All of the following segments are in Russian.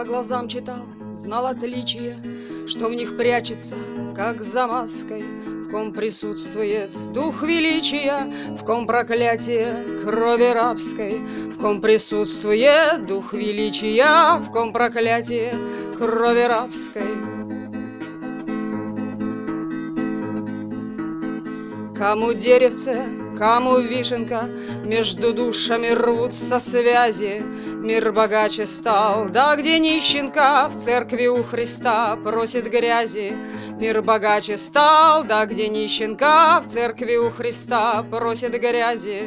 По глазам читал, знал отличие, что в них прячется, как за маской, в ком присутствует дух величия, в ком проклятие крови рабской, в ком присутствует дух величия, в ком проклятие крови рабской. Кому деревце, кому вишенка, между душами рвутся связи. Мир богаче стал, да где нищенка в церкви у Христа просит грязи. Мир богаче стал, да где нищенка в церкви у Христа просит грязи.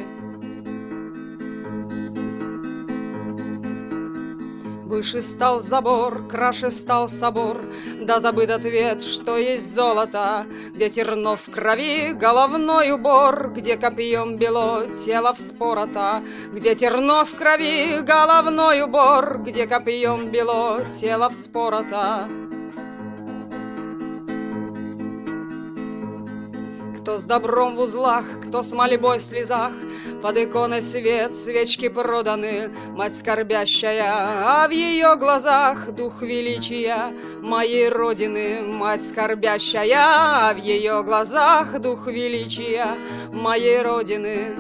Выше стал забор, краше стал собор, да забыт ответ, что есть золото, где терно в крови головной убор, где копьем бело тело вспорото, где терно в крови головной убор, где копьем бело тело вспорото. Кто с добром в узлах, кто с мольбой в слезах, под иконой свет, свечки проданы, мать скорбящая, а в ее глазах дух величия моей родины. Мать скорбящая, а в ее глазах дух величия моей родины.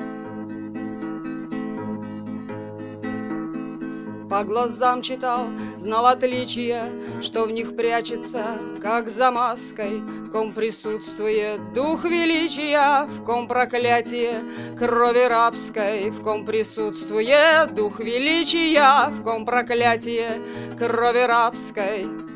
По глазам читал, знал отличия, что в них прячется, как за маской, в ком присутствует дух величия, в ком проклятие крови рабской, в ком присутствует дух величия, в ком проклятие крови рабской.